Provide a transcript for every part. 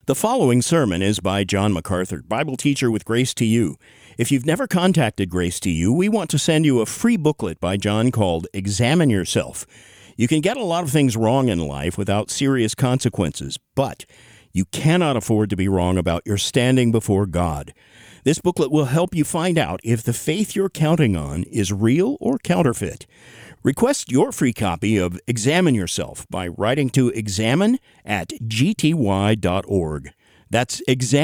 The following sermon is by John MacArthur, Bible teacher with Grace to You. If you've never contacted Grace to You, we want to send you a free booklet by John called Examine Yourself. You can get a lot of things wrong in life without serious consequences, but you cannot afford to be wrong about your standing before God. This booklet will help you find out if the faith you're counting on is real or counterfeit. Request your free copy of Examine Yourself by writing to examine@gty.org. That's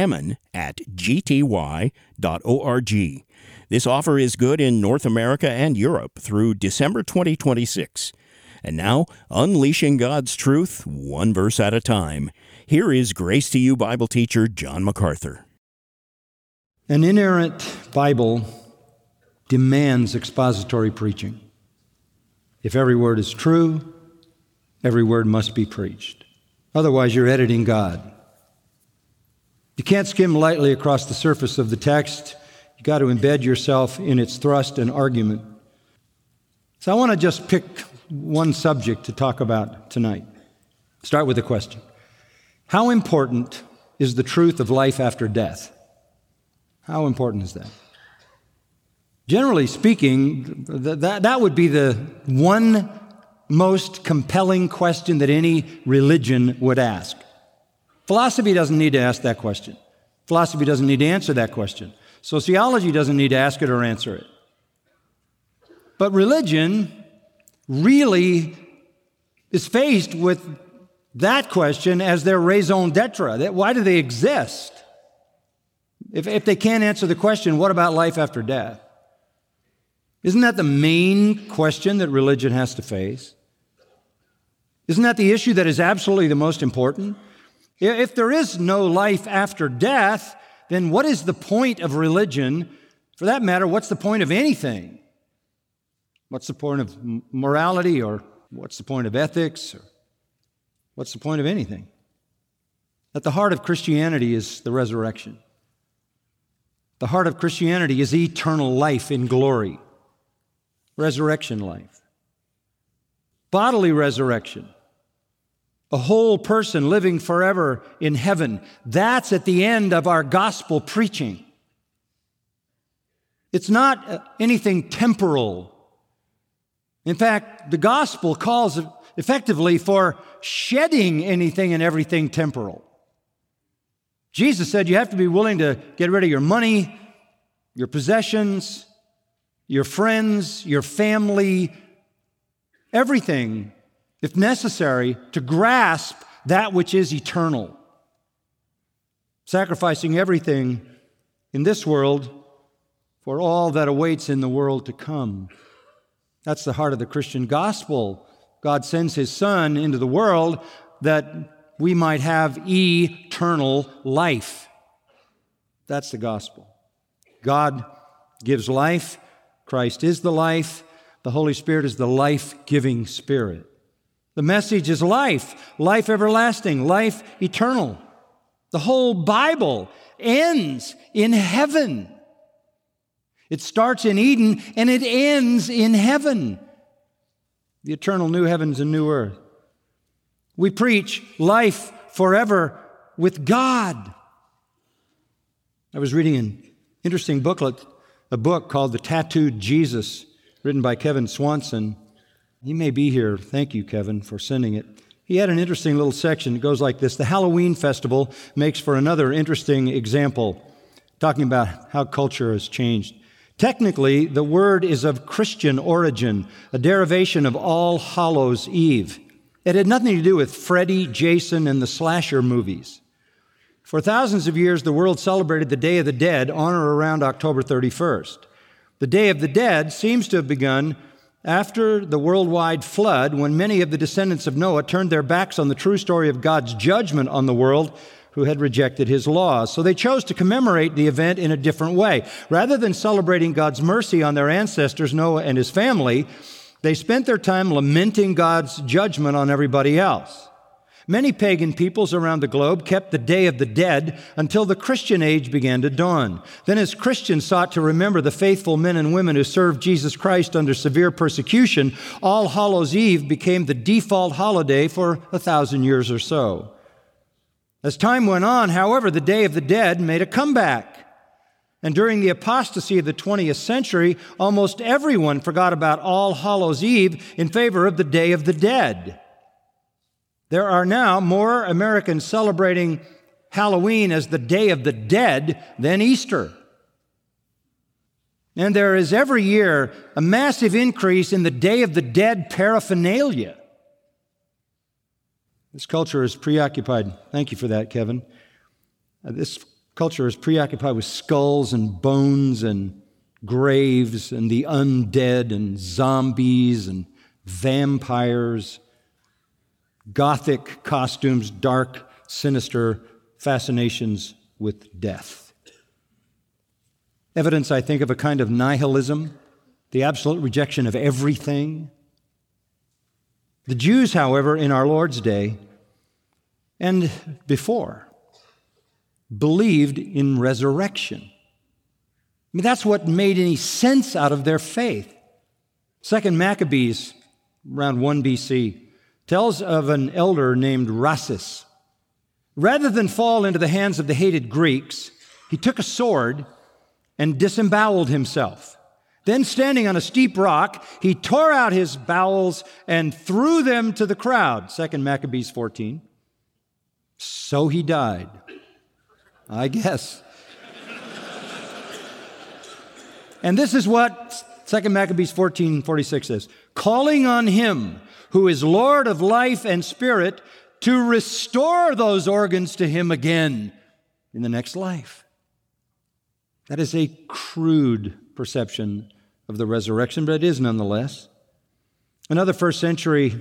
examine@gty.org. This offer is good in North America and Europe through December 2026. And now, unleashing God's truth, one verse at a time. Here is Grace to You Bible teacher John MacArthur. An inerrant Bible demands expository preaching. If every word is true, every word must be preached. Otherwise, you're editing God. You can't skim lightly across the surface of the text. You've got to embed yourself in its thrust and argument. So I want to just pick one subject to talk about tonight. Start with a question. How important is the truth of life after death? How important is that? Generally speaking, that would be the one most compelling question that any religion would ask. Philosophy doesn't need to ask that question. Philosophy doesn't need to answer that question. Sociology doesn't need to ask it or answer it. But religion really is faced with that question as their raison d'etre. Why do they exist? If they can't answer the question, what about life after death? Isn't that the main question that religion has to face? Isn't that the issue that is absolutely the most important? If there is no life after death, then what is the point of religion? For that matter, what's the point of anything? What's the point of morality, or what's the point of ethics, or what's the point of anything? At the heart of Christianity is the resurrection. The heart of Christianity is eternal life in glory. Resurrection life. Bodily resurrection. A whole person living forever in heaven. That's at the end of our gospel preaching. It's not anything temporal. In fact, the gospel calls effectively for shedding anything and everything temporal. Jesus said you have to be willing to get rid of your money, your possessions, your friends, your family, everything, if necessary, to grasp that which is eternal. Sacrificing everything in this world for all that awaits in the world to come. That's the heart of the Christian gospel. God sends His Son into the world that we might have eternal life. That's the gospel. God gives life. Christ is the life. The Holy Spirit is the life-giving Spirit. The message is life, life everlasting, life eternal. The whole Bible ends in heaven. It starts in Eden and it ends in heaven. The eternal new heavens and new earth. We preach life forever with God. I was reading an interesting booklet, a book called The Tattooed Jesus, written by Kevin Swanson. He may be here. Thank you, Kevin, for sending it. He had an interesting little section. It goes like this. The Halloween festival makes for another interesting example, talking about how culture has changed. Technically, the word is of Christian origin, a derivation of All Hallows Eve. It had nothing to do with Freddy, Jason, and the slasher movies. For thousands of years, the world celebrated the Day of the Dead on or around October 31st. The Day of the Dead seems to have begun after the worldwide flood, when many of the descendants of Noah turned their backs on the true story of God's judgment on the world who had rejected His laws. So they chose to commemorate the event in a different way. Rather than celebrating God's mercy on their ancestors, Noah and his family, they spent their time lamenting God's judgment on everybody else. Many pagan peoples around the globe kept the Day of the Dead until the Christian age began to dawn. Then as Christians sought to remember the faithful men and women who served Jesus Christ under severe persecution, All Hallows Eve became the default holiday for 1,000 years or so. As time went on, however, the Day of the Dead made a comeback. And during the apostasy of the 20th century, almost everyone forgot about All Hallows Eve in favor of the Day of the Dead. There are now more Americans celebrating Halloween as the Day of the Dead than Easter. And there is every year a massive increase in the Day of the Dead paraphernalia. This culture is preoccupied. Thank you for that, Kevin. This culture is preoccupied with skulls and bones and graves and the undead and zombies and vampires, gothic costumes, dark, sinister fascinations with death. Evidence, I think, of a kind of nihilism, the absolute rejection of everything. The Jews, however, in our Lord's day and before, believed in resurrection. I mean, that's what made any sense out of their faith. 2 Maccabees, around 1 BC, tells of an elder named Rhasis. Rather than fall into the hands of the hated Greeks, he took a sword and disemboweled himself. Then, standing on a steep rock, he tore out his bowels and threw them to the crowd. 2 Maccabees 14. So he died, I guess. And this is what 2 Maccabees 14:46 says. Calling on him who is Lord of life and spirit to restore those organs to him again in the next life. That is a crude perception of the resurrection, but it is nonetheless. Another first century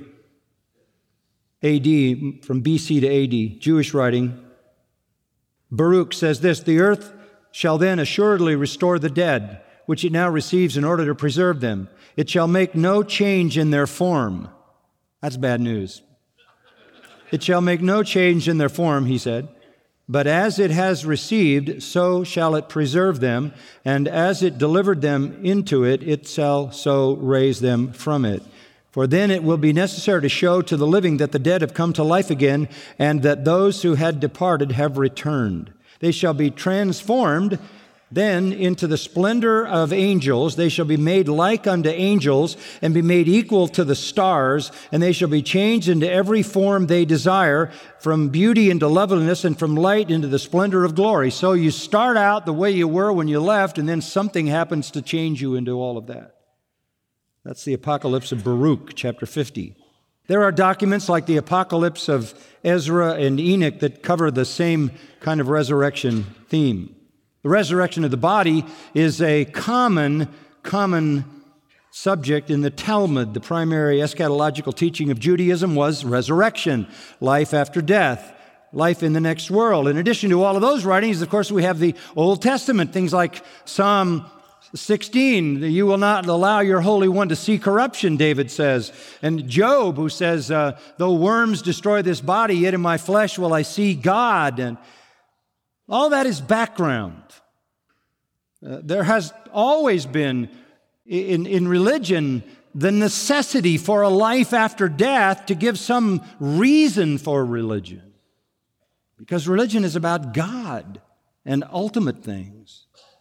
A.D., from B.C. to A.D., Jewish writing, Baruch says this, the earth shall then assuredly restore the dead, which it now receives in order to preserve them. It shall make no change in their form. That's bad news. It shall make no change in their form, he said. But as it has received, so shall it preserve them, and as it delivered them into it, it shall so raise them from it. For then it will be necessary to show to the living that the dead have come to life again, and that those who had departed have returned. They shall be transformed then into the splendor of angels. They shall be made like unto angels and be made equal to the stars, and they shall be changed into every form they desire, from beauty into loveliness and from light into the splendor of glory. So you start out the way you were when you left, and then something happens to change you into all of that. That's the Apocalypse of Baruch, chapter 50. There are documents like the Apocalypse of Ezra and Enoch that cover the same kind of resurrection theme. The resurrection of the body is a common subject in the Talmud. The primary eschatological teaching of Judaism was resurrection, life after death, life in the next world. In addition to all of those writings, of course, we have the Old Testament, things like Psalm 16, you will not allow your Holy One to see corruption, David says. And Job, who says, though worms destroy this body, yet in my flesh will I see God. And all that is background. There has always been, in religion, the necessity for a life after death to give some reason for religion. Because religion is about God and ultimate things.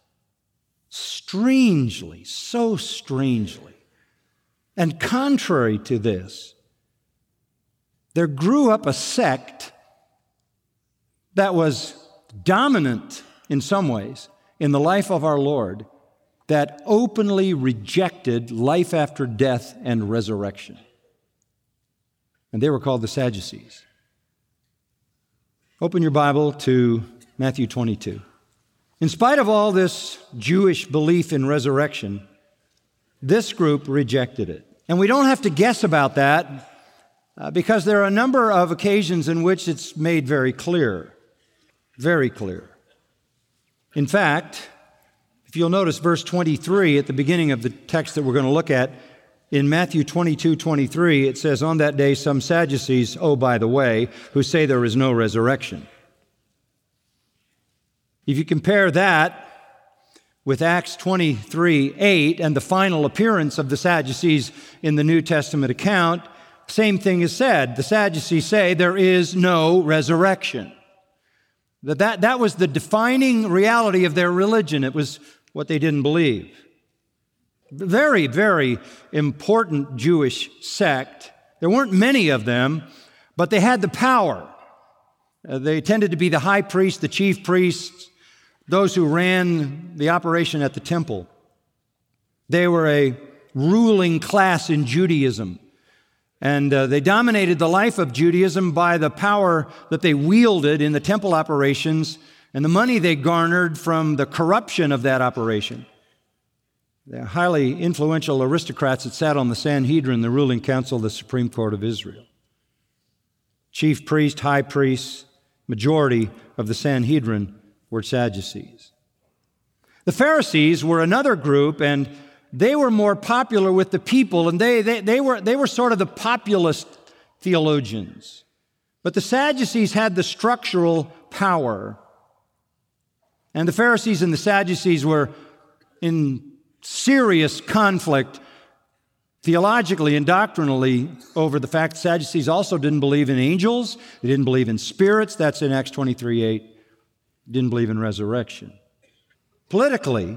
Strangely, so strangely, and contrary to this, there grew up a sect that was dominant in some ways in the life of our Lord that openly rejected life after death and resurrection. And they were called the Sadducees. Open your Bible to Matthew 22. In spite of all this Jewish belief in resurrection, this group rejected it. And we don't have to guess about that because there are a number of occasions in which it's made very clear. Very clear. In fact, if you'll notice verse 23 at the beginning of the text that we're going to look at, in Matthew 22:23, it says, on that day some Sadducees, oh, by the way, who say there is no resurrection. If you compare that with Acts 23:8 and the final appearance of the Sadducees in the New Testament account, same thing is said. The Sadducees say there is no resurrection. That was the defining reality of their religion. It was what they didn't believe. Very, very important Jewish sect. There weren't many of them, but they had the power. They tended to be the high priest, the chief priests, those who ran the operation at the temple. They were a ruling class in Judaism. And they dominated the life of Judaism by the power that they wielded in the temple operations and the money they garnered from the corruption of that operation. They're highly influential aristocrats that sat on the Sanhedrin, the ruling council of the Supreme Court of Israel. Chief priest, high priests, majority of the Sanhedrin were Sadducees. The Pharisees were another group, and they were more popular with the people, and they were sort of the populist theologians. But the Sadducees had the structural power. And the Pharisees and the Sadducees were in serious conflict theologically and doctrinally over the fact the Sadducees also didn't believe in angels. They didn't believe in spirits. That's in Acts 23:8. Didn't believe in resurrection. Politically,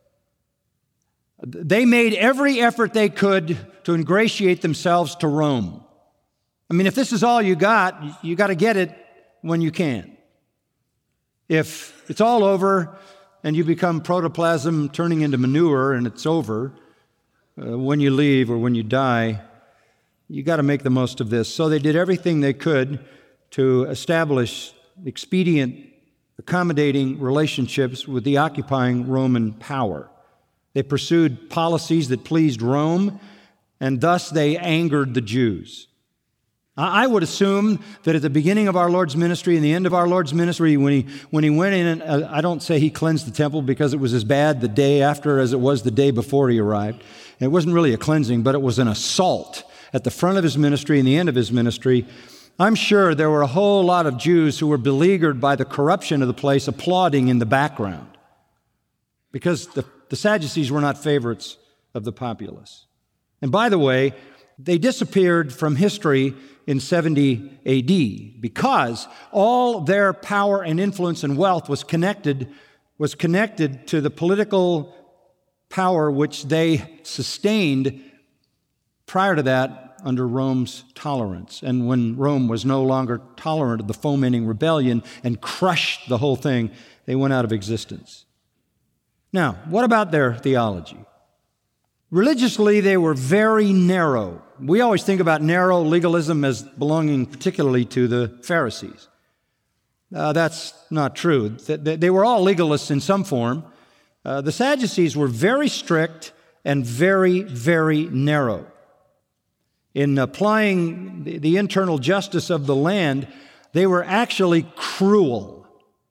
they made every effort they could to ingratiate themselves to Rome. I mean, if this is all you got to get it when you can. If it's all over and you become protoplasm turning into manure and it's over, when you leave or when you die, you got to make the most of this. So they did everything they could to establish expedient, accommodating relationships with the occupying Roman power. They pursued policies that pleased Rome, and thus they angered the Jews. I would assume that at the beginning of our Lord's ministry and the end of our Lord's ministry, when he went in, and I don't say he cleansed the temple because it was as bad the day after as it was the day before he arrived. And it wasn't really a cleansing, but it was an assault at the front of his ministry and the end of his ministry. I'm sure there were a whole lot of Jews who were beleaguered by the corruption of the place, applauding in the background, because the Sadducees were not favorites of the populace. And by the way, they disappeared from history in 70 A.D. because all their power and influence and wealth was connected to the political power which they sustained prior to that under Rome's tolerance. And when Rome was no longer tolerant of the fomenting rebellion and crushed the whole thing, they went out of existence. Now, what about their theology? Religiously, they were very narrow. We always think about narrow legalism as belonging particularly to the Pharisees. That's not true. They were all legalists in some form. The Sadducees were very strict and very, very narrow. In applying the internal justice of the land, they were actually cruel.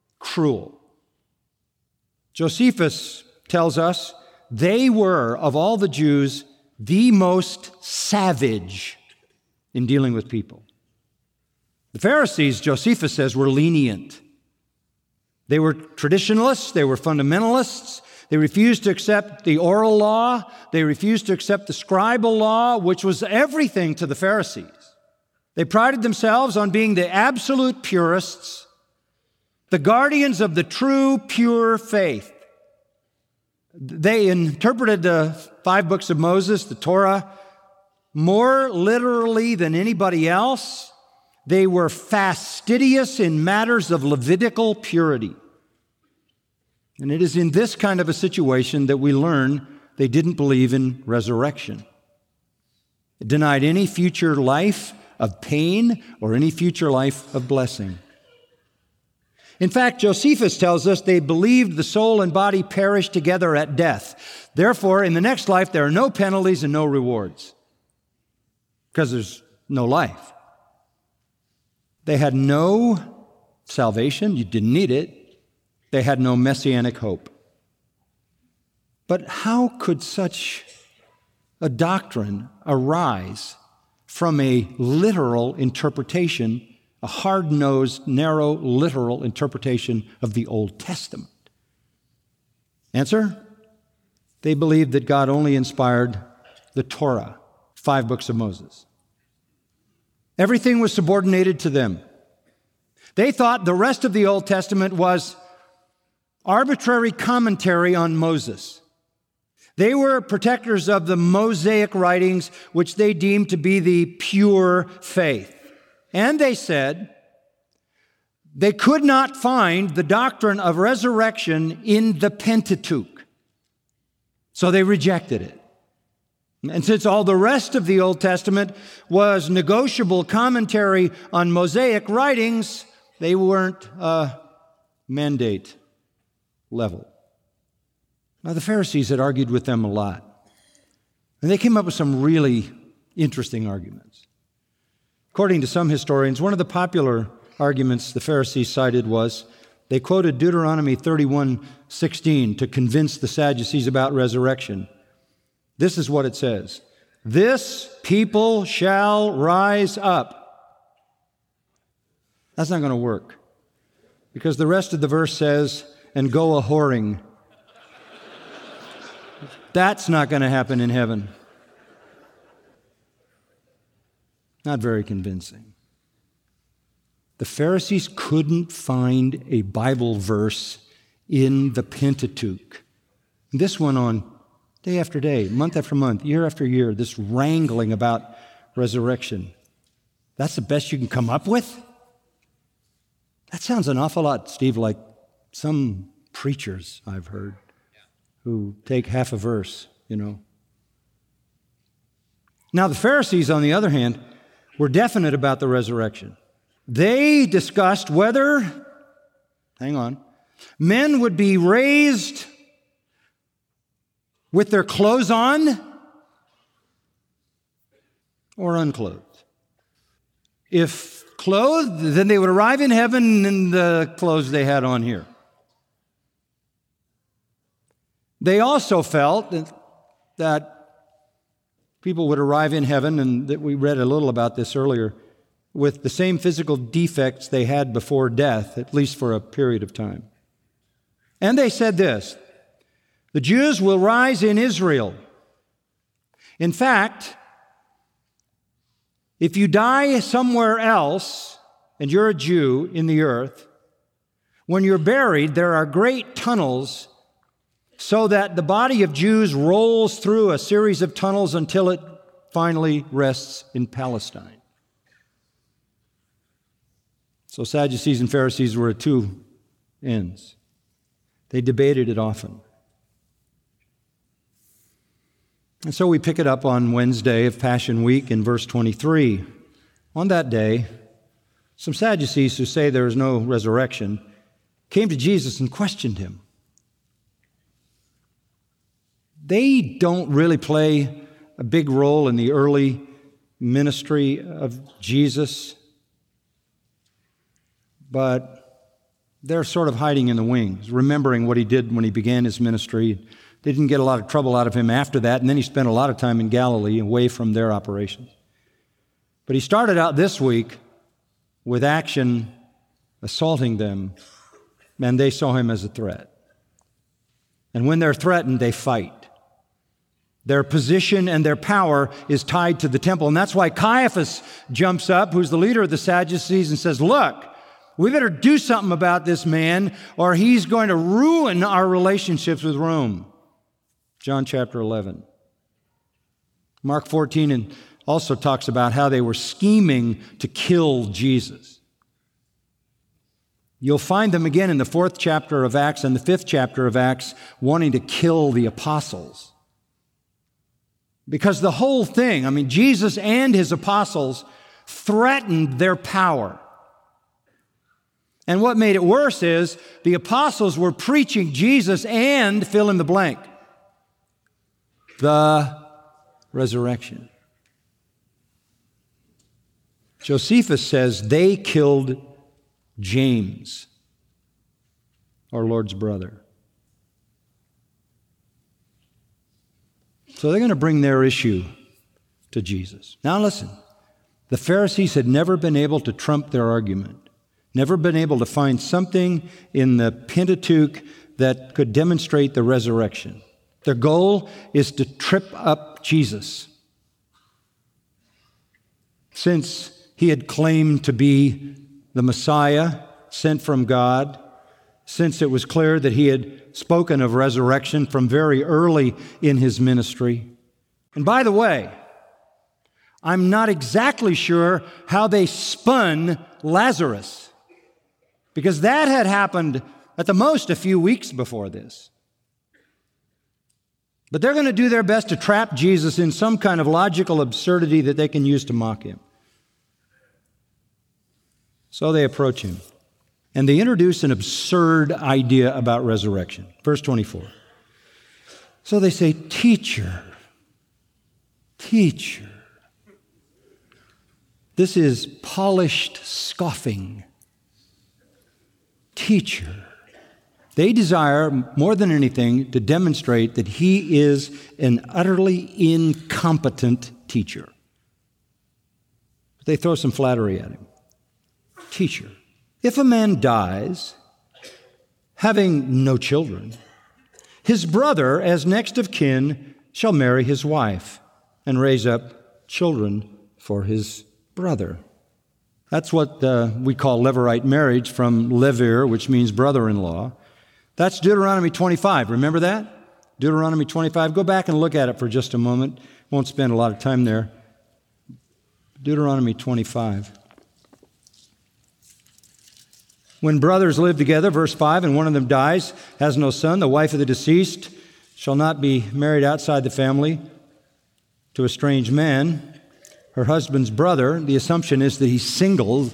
Josephus tells us they were, of all the Jews, the most savage in dealing with people. The Pharisees, Josephus says, were lenient. They were traditionalists, they were fundamentalists, they refused to accept the oral law, they refused to accept the scribal law, which was everything to the Pharisees. They prided themselves on being the absolute purists, the guardians of the true, pure faith. They interpreted the 5 books of Moses, the Torah, more literally than anybody else. They were fastidious in matters of Levitical purity. And it is in this kind of a situation that we learn they didn't believe in resurrection. It denied any future life of pain or any future life of blessing. In fact, Josephus tells us they believed the soul and body perish together at death. Therefore, in the next life, there are no penalties and no rewards because there's no life. They had no salvation. You didn't need it. They had no messianic hope. But how could such a doctrine arise from a literal interpretation, a hard-nosed, narrow, literal interpretation of the Old Testament? Answer: they believed that God only inspired the Torah, 5 books of Moses. Everything was subordinated to them. They thought the rest of the Old Testament was arbitrary commentary on Moses. They were protectors of the Mosaic writings, which they deemed to be the pure faith. And they said they could not find the doctrine of resurrection in the Pentateuch. So they rejected it. And since all the rest of the Old Testament was negotiable commentary on Mosaic writings, they weren't mandate level. Now, the Pharisees had argued with them a lot, and they came up with some really interesting arguments. According to some historians, one of the popular arguments the Pharisees cited was they quoted Deuteronomy 31:16 to convince the Sadducees about resurrection. This is what it says: "This people shall rise up." That's not going to work, because the rest of the verse says, "and go a-whoring." That's not going to happen in heaven. Not very convincing. The Pharisees couldn't find a Bible verse in the Pentateuch. This went on day after day, month after month, year after year, this wrangling about resurrection. That's the best you can come up with? That sounds an awful lot, Steve, like some preachers I've heard who take half a verse, Now, the Pharisees, on the other hand, were definite about the resurrection. They discussed whether, men would be raised with their clothes on or unclothed. If clothed, then they would arrive in heaven in the clothes they had on here. They also felt that people would arrive in heaven, and that we read a little about this earlier, with the same physical defects they had before death, at least for a period of time. And they said this: the Jews will rise in Israel. In fact, if you die somewhere else and you're a Jew in the earth, when you're buried, there are great tunnels so that the body of Jews rolls through a series of tunnels until it finally rests in Palestine. So Sadducees and Pharisees were at two ends. They debated it often. And so we pick it up on Wednesday of Passion Week in verse 23. On that day, some Sadducees who say there is no resurrection came to Jesus and questioned him. They don't really play a big role in the early ministry of Jesus, but they're sort of hiding in the wings, remembering what he did when he began his ministry. They didn't get a lot of trouble out of him after that, and then he spent a lot of time in Galilee away from their operations. But he started out this week with action assaulting them, and they saw him as a threat. And when they're threatened, they fight. Their position and their power is tied to the temple. And that's why Caiaphas jumps up, who's the leader of the Sadducees, and says, look, we better do something about this man, or he's going to ruin our relationships with Rome. John chapter 11. Mark 14 also talks about how they were scheming to kill Jesus. You'll find them again in the 4th chapter of Acts and the 5th chapter of Acts wanting to kill the apostles. Because the whole thing, Jesus and his apostles threatened their power. And what made it worse is the apostles were preaching Jesus and fill in the blank. The resurrection. Josephus says they killed James, our Lord's brother. So they're going to bring their issue to Jesus. Now listen, the Pharisees had never been able to trump their argument, never been able to find something in the Pentateuch that could demonstrate the resurrection. Their goal is to trip up Jesus. Since he had claimed to be the Messiah sent from God, since it was clear that he had spoken of resurrection from very early in his ministry. And by the way, I'm not exactly sure how they spun Lazarus, because that had happened at the most a few weeks before this. But they're going to do their best to trap Jesus in some kind of logical absurdity that they can use to mock him. So they approach him, and they introduce an absurd idea about resurrection. Verse 24. So they say, Teacher. This is polished scoffing. Teacher. They desire, more than anything, to demonstrate that he is an utterly incompetent teacher. They throw some flattery at him. Teacher, if a man dies, having no children, his brother, as next of kin, shall marry his wife and raise up children for his brother. That's what we call Levirate marriage, from levir, which means brother-in-law. That's Deuteronomy 25. Remember that? Deuteronomy 25. Go back and look at it for just a moment. Won't spend a lot of time there. Deuteronomy 25. When brothers live together, verse 5, and one of them dies, has no son, the wife of the deceased shall not be married outside the family to a strange man. Her husband's brother, the assumption is that he's single,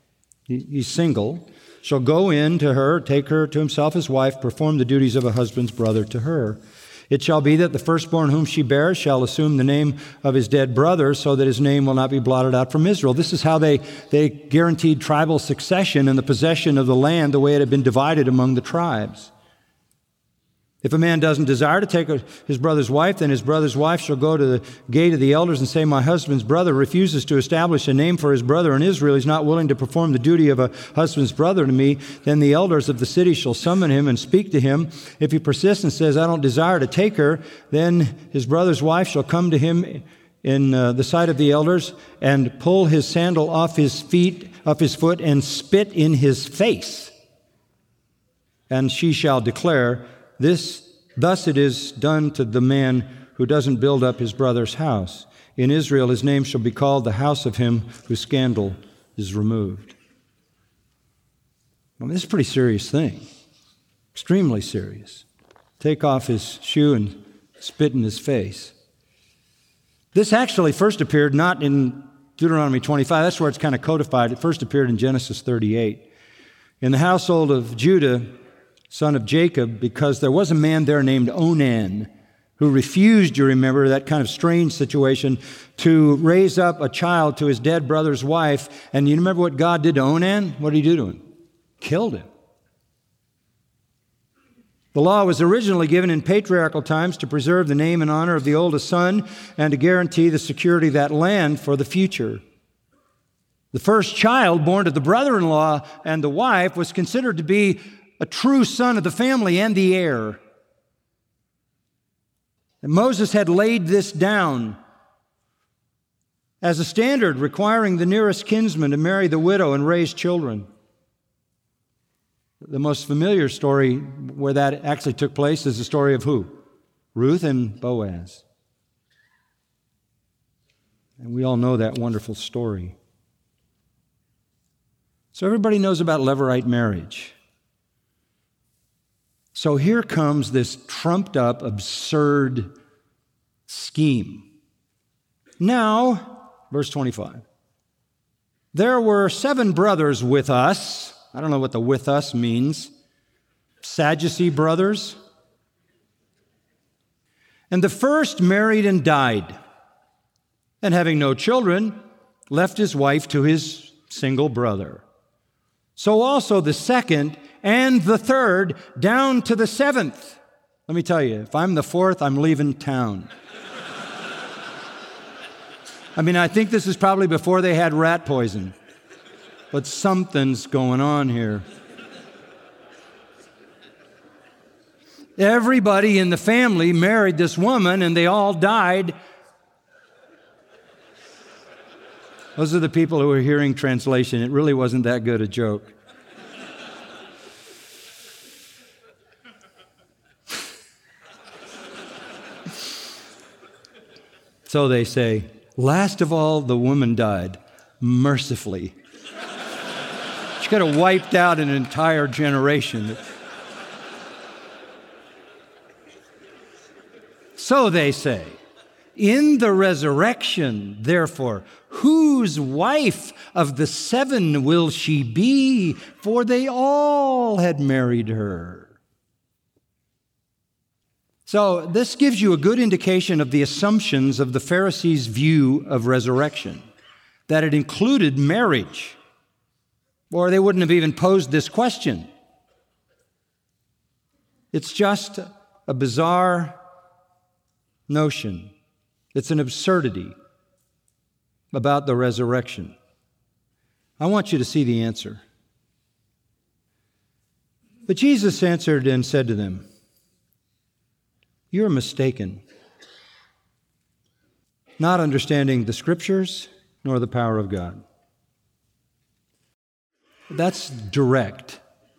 shall go in to her, take her to himself as wife, perform the duties of a husband's brother to her. It shall be that the firstborn whom she bears shall assume the name of his dead brother, so that his name will not be blotted out from Israel. This is how they guaranteed tribal succession and the possession of the land the way it had been divided among the tribes. If a man doesn't desire to take his brother's wife, then his brother's wife shall go to the gate of the elders and say, my husband's brother refuses to establish a name for his brother in Israel. He's not willing to perform the duty of a husband's brother to me. Then the elders of the city shall summon him and speak to him. If he persists and says, I don't desire to take her, then his brother's wife shall come to him in the sight of the elders and pull his sandal off his foot, and spit in his face. And she shall declare, thus it is done to the man who doesn't build up his brother's house. In Israel his name shall be called the house of him whose scandal is removed. This is a pretty serious thing. Extremely serious. Take off his shoe and spit in his face. This actually first appeared not in Deuteronomy 25. That's where it's kind of codified. It first appeared in Genesis 38. In the household of Judah, son of Jacob, because there was a man there named Onan who refused, you remember, that kind of strange situation, to raise up a child to his dead brother's wife. And you remember what God did to Onan? What did he do to him? Killed him. The law was originally given in patriarchal times to preserve the name and honor of the oldest son and to guarantee the security of that land for the future. The first child born to the brother-in-law and the wife was considered to be a true son of the family and the heir. And Moses had laid this down as a standard requiring the nearest kinsman to marry the widow and raise children. The most familiar story where that actually took place is the story of who? Ruth and Boaz. And we all know that wonderful story. So everybody knows about Levirate marriage. So here comes this trumped up, absurd scheme. Now, verse 25. There were 7 brothers with us. I don't know what the with us means. Sadducee brothers. And the first married and died, and having no children, left his wife to his single brother. So also the second and the third, down to the 7th. Let me tell you, if I'm the 4th, I'm leaving town. I think this is probably before they had rat poison. But something's going on here. Everybody in the family married this woman, and they all died. Those are the people who are hearing translation. It really wasn't that good a joke. So they say, last of all, the woman died mercifully. She could have wiped out an entire generation. So they say, in the resurrection, therefore, whose wife of the 7 will she be? For they all had married her. So this gives you a good indication of the assumptions of the Pharisees' view of resurrection, that it included marriage, or they wouldn't have even posed this question. It's just a bizarre notion. It's an absurdity about the resurrection. I want you to see the answer. But Jesus answered and said to them, "You're mistaken, not understanding the Scriptures nor the power of God." That's direct.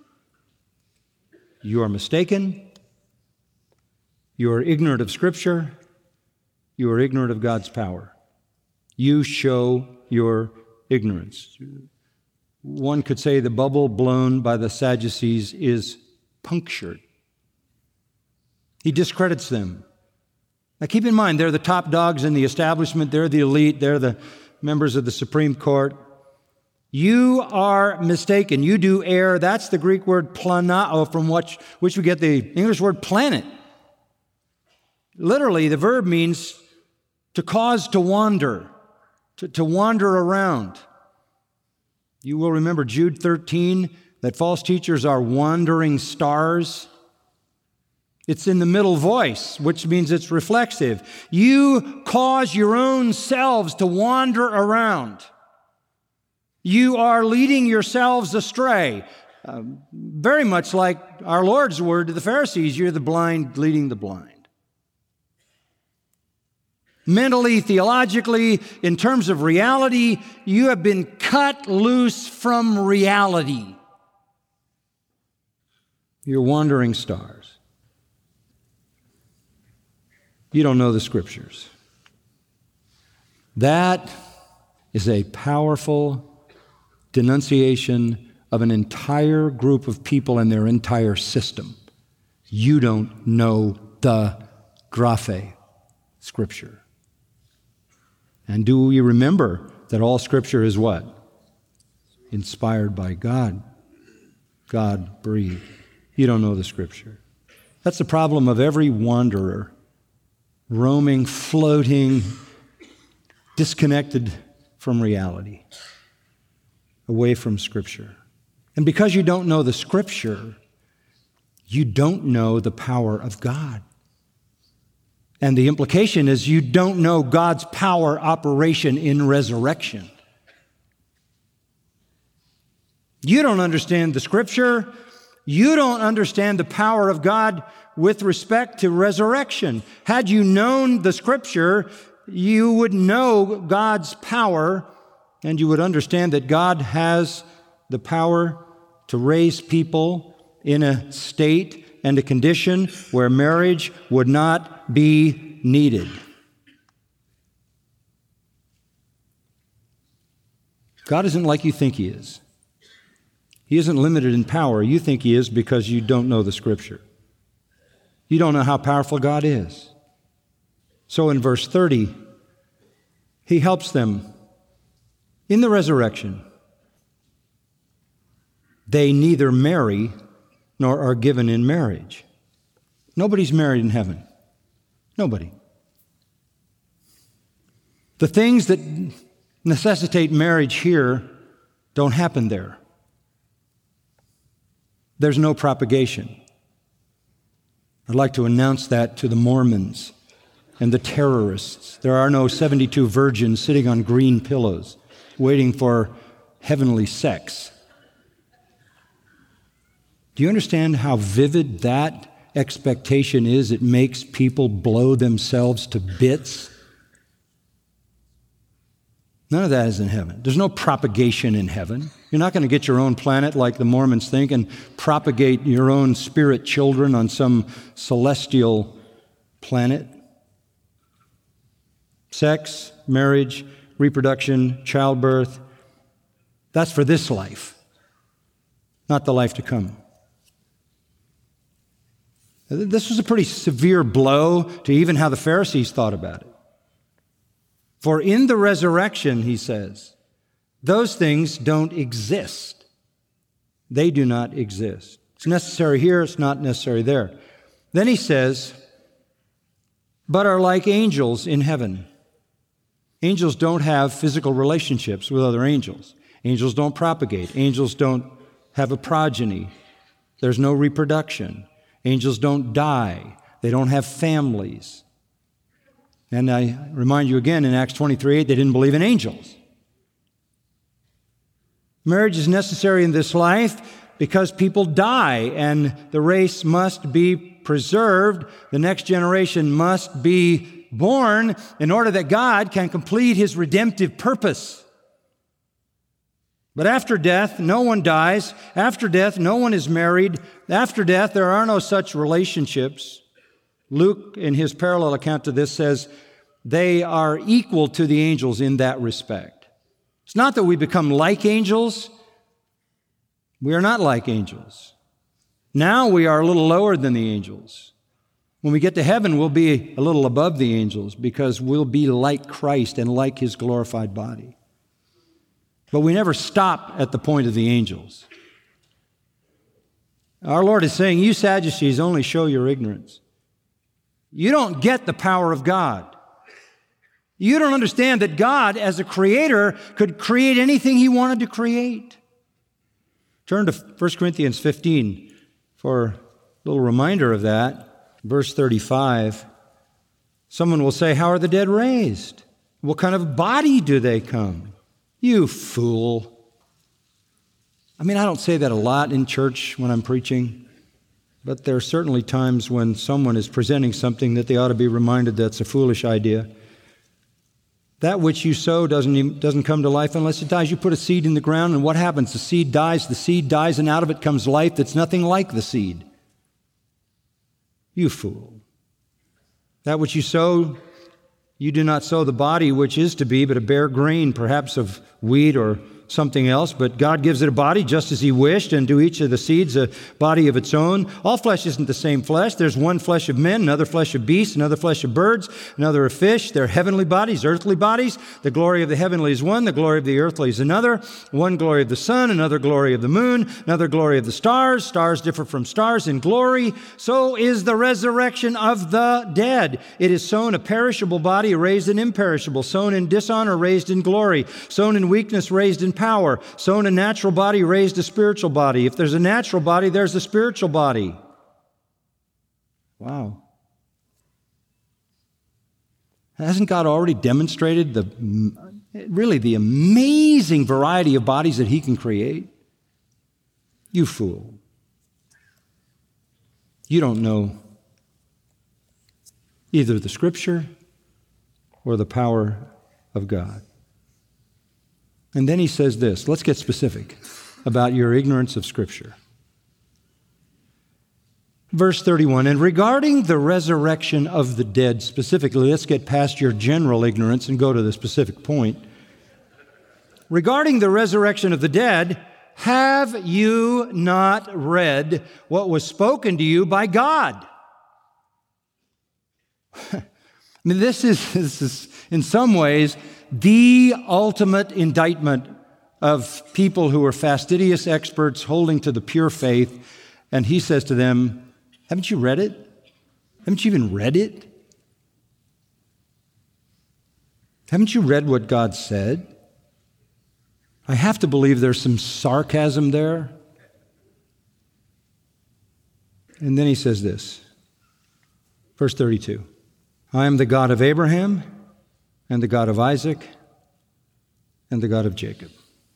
You are mistaken. You are ignorant of Scripture. You are ignorant of God's power. You show your ignorance. One could say the bubble blown by the Sadducees is punctured. He discredits them. Now keep in mind, they're the top dogs in the establishment. They're the elite. They're the members of the Supreme Court. You are mistaken. You do err. That's the Greek word planao, from which we get the English word planet. Literally, the verb means to cause to wander, to wander around. You will remember Jude 13, that false teachers are wandering stars. It's in the middle voice, which means it's reflexive. You cause your own selves to wander around. You are leading yourselves astray. Very much like our Lord's word to the Pharisees, you're the blind leading the blind. Mentally, theologically, in terms of reality, you have been cut loose from reality. You're wandering stars. You don't know the Scriptures. That is a powerful denunciation of an entire group of people and their entire system. You don't know the graphe, Scripture. And do we remember that all Scripture is what? Inspired by God. God breathed. You don't know the Scripture. That's the problem of every wanderer, roaming, floating, disconnected from reality, away from Scripture. And because you don't know the Scripture, you don't know the power of God. And the implication is you don't know God's power operation in resurrection. You don't understand the Scripture. You don't understand the power of God with respect to resurrection. Had you known the Scripture, you would know God's power, and you would understand that God has the power to raise people in a state and a condition where marriage would not be needed. God isn't like you think He is. He isn't limited in power. You think He is because you don't know the Scripture. You don't know how powerful God is. So in verse 30, He helps them in the resurrection. They neither marry nor are given in marriage. Nobody's married in heaven. Nobody. The things that necessitate marriage here don't happen there. There's no propagation. I'd like to announce that to the Mormons and the terrorists. There are no 72 virgins sitting on green pillows waiting for heavenly sex. Do you understand how vivid that expectation is? It makes people blow themselves to bits. None of that is in heaven. There's no propagation in heaven. You're not going to get your own planet like the Mormons think and propagate your own spirit children on some celestial planet. Sex, marriage, reproduction, childbirth. That's for this life, not the life to come. This was a pretty severe blow to even how the Pharisees thought about it. For in the resurrection, he says, those things don't exist. They do not exist. It's necessary here, it's not necessary there. Then he says, but are like angels in heaven. Angels don't have physical relationships with other angels. Angels don't propagate. Angels don't have a progeny. There's no reproduction. Angels don't die. They don't have families. And I remind you again, in Acts 23:8, they didn't believe in angels. Marriage is necessary in this life because people die, and the race must be preserved. The next generation must be born in order that God can complete His redemptive purpose. But after death, no one dies. After death, no one is married. After death, there are no such relationships. Luke, in his parallel account to this, says they are equal to the angels in that respect. It's not that we become like angels. We are not like angels. Now we are a little lower than the angels. When we get to heaven, we'll be a little above the angels because we'll be like Christ and like His glorified body. But we never stop at the point of the angels. Our Lord is saying, you Sadducees only show your ignorance. You don't get the power of God. You don't understand that God, as a creator, could create anything He wanted to create. Turn to 1 Corinthians 15 for a little reminder of that. Verse 35. Someone will say, how are the dead raised? What kind of body do they come? You fool. I mean, I don't say that a lot in church when I'm preaching, but there are certainly times when someone is presenting something that they ought to be reminded that's a foolish idea. That which you sow doesn't come to life unless it dies. You put a seed in the ground, and what happens? The seed dies, and out of it comes life that's nothing like the seed. You fool. That which you sow, you do not sow the body which is to be, but a bare grain, perhaps of wheat or something else, but God gives it a body just as He wished, and to each of the seeds a body of its own. All flesh isn't the same flesh. There's one flesh of men, another flesh of beasts, another flesh of birds, another of fish. They're heavenly bodies, earthly bodies. The glory of the heavenly is one, the glory of the earthly is another. One glory of the sun, another glory of the moon, another glory of the stars. Stars differ from stars in glory. So is the resurrection of the dead. It is sown a perishable body, raised an imperishable, sown in dishonor, raised in glory, sown in weakness, raised in power, sown a natural body, raised a spiritual body. If there's a natural body, there's a spiritual body. Wow. Hasn't God already demonstrated the amazing variety of bodies that He can create? You fool. You don't know either the Scripture or the power of God. And then he says this. Let's get specific about your ignorance of Scripture. Verse 31, and regarding the resurrection of the dead specifically, let's get past your general ignorance and go to the specific point. Regarding the resurrection of the dead, have you not read what was spoken to you by God? I mean, this is in some ways the ultimate indictment of people who are fastidious experts holding to the pure faith. And he says to them, haven't you read it? Haven't you even read it? Haven't you read what God said? I have to believe there's some sarcasm there. And then he says this, verse 32, I am the God of Abraham, and the God of Isaac, and the God of Jacob.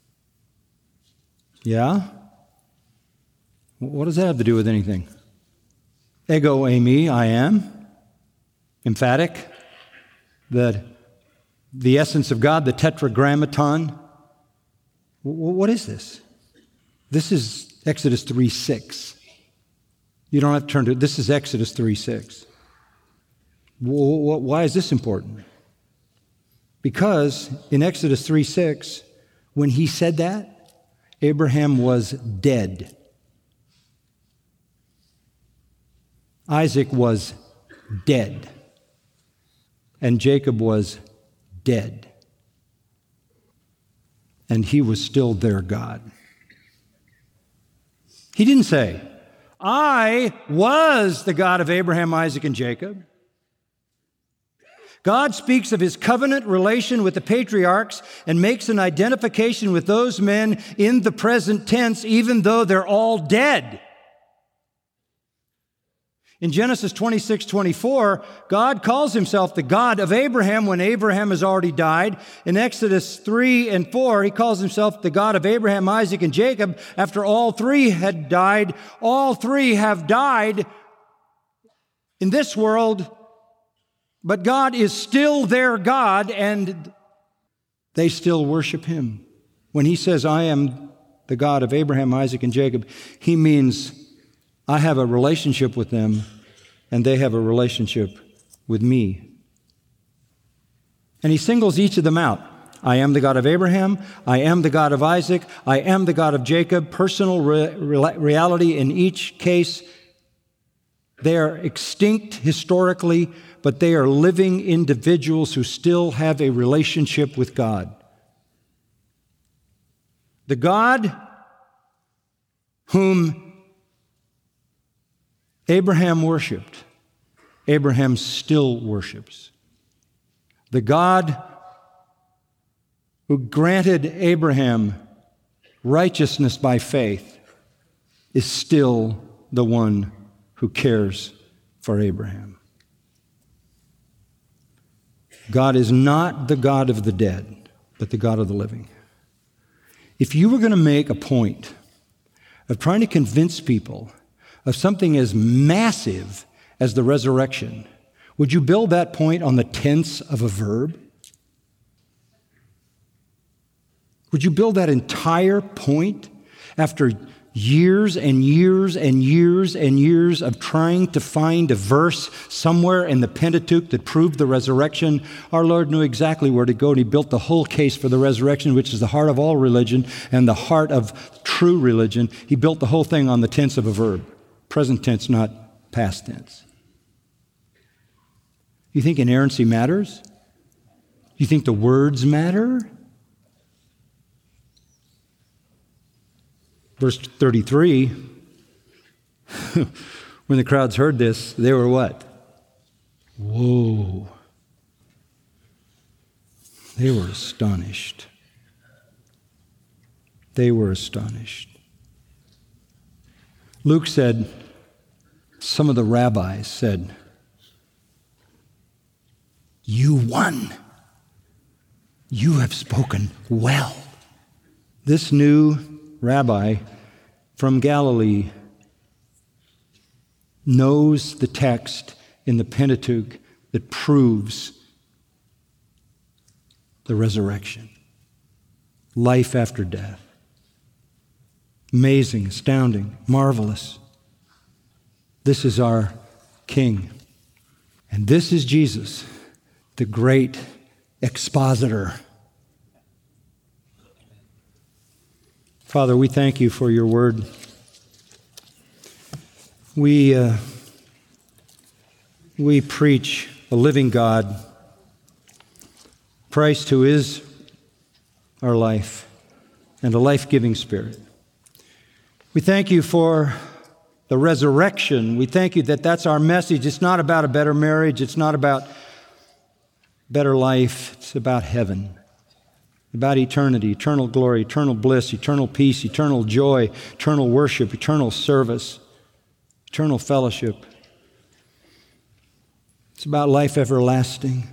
Yeah? What does that have to do with anything? Ego eimi, I am. Emphatic. That the essence of God, the tetragrammaton. What is this? This is Exodus 3:6. You don't have to turn to it. This is Exodus 3:6. Why is this important? Because in Exodus 3:6, when he said that, Abraham was dead. Isaac was dead. And Jacob was dead. And he was still their God. He didn't say, I was the God of Abraham, Isaac, and Jacob. God speaks of his covenant relation with the patriarchs and makes an identification with those men in the present tense, even though they're all dead. In Genesis 26:24, God calls himself the God of Abraham when Abraham has already died. In Exodus 3 and 4, he calls himself the God of Abraham, Isaac, and Jacob after all three had died. All three have died in this world, but God is still their God, and they still worship him. When he says, I am the God of Abraham, Isaac, and Jacob, he means I have a relationship with them, and they have a relationship with me. And he singles each of them out. I am the God of Abraham. I am the God of Isaac. I am the God of Jacob. Personal reality in each case. They are extinct historically, but they are living individuals who still have a relationship with God. The God whom Abraham worshiped, Abraham still worships. The God who granted Abraham righteousness by faith is still the one who cares for Abraham. God is not the God of the dead, but the God of the living. If you were going to make a point of trying to convince people of something as massive as the resurrection, would you build that point on the tense of a verb? Would you build that entire point after years and years and years and years of trying to find a verse somewhere in the Pentateuch that proved the resurrection? Our Lord knew exactly where to go, and he built the whole case for the resurrection, which is the heart of all religion and the heart of true religion. He built the whole thing on the tense of a verb. Present tense, not past tense. You think inerrancy matters? You think the words matter? Verse 33, when the crowds heard this, they were what? Whoa. They were astonished. They were astonished. Luke said, some of the rabbis said, you won. You have spoken well. This new rabbi from Galilee knows the text in the Pentateuch that proves the resurrection, life after death. Amazing, astounding, marvelous. This is our King. And this is Jesus, the great expositor. Father, we thank you for your word. We preach a living God, Christ who is our life and a life-giving Spirit. We thank you for the resurrection. We thank you that that's our message. It's not about a better marriage. It's not about better life. It's about heaven, about eternity, eternal glory, eternal bliss, eternal peace, eternal joy, eternal worship, eternal service, eternal fellowship. It's about life everlasting.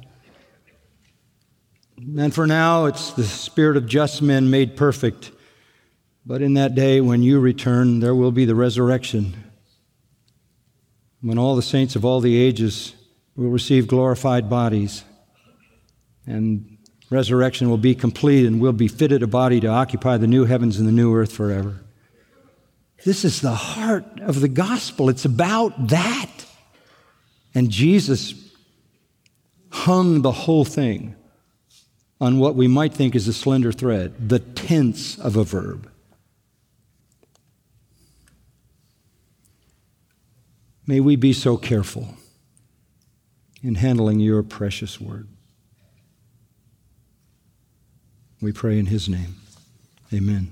And for now, it's the spirit of just men made perfect. But in that day when you return, there will be the resurrection, when all the saints of all the ages will receive glorified bodies, and resurrection will be complete, and we'll be fitted a body to occupy the new heavens and the new earth forever. This is the heart of the gospel. It's about that. And Jesus hung the whole thing on what we might think is a slender thread, the tense of a verb. May we be so careful in handling your precious word. We pray in his name. Amen.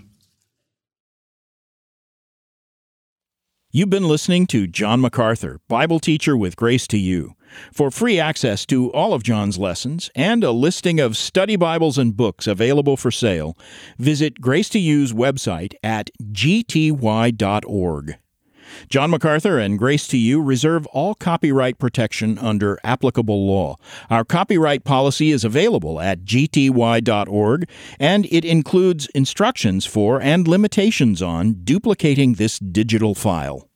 You've been listening to John MacArthur, Bible teacher with Grace to You. For free access to all of John's lessons and a listing of study Bibles and books available for sale, visit Grace to You's website at gty.org. John MacArthur and Grace to You reserve all copyright protection under applicable law. Our copyright policy is available at gty.org, and it includes instructions for and limitations on duplicating this digital file.